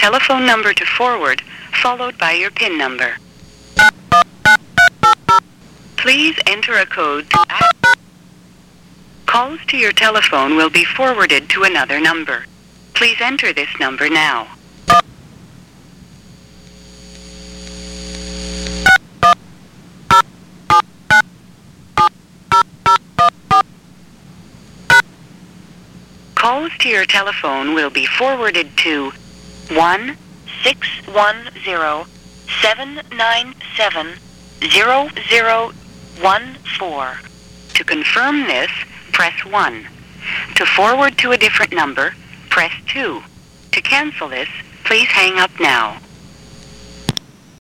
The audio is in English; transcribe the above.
telephone number to forward, followed by your PIN number. Please enter a code to Calls to your telephone will be forwarded to another number. Please enter this number now. Calls to your telephone will be forwarded to 1-610-797-0014. To confirm this, press 1. To forward to a different number, press 2. To cancel this, please hang up now.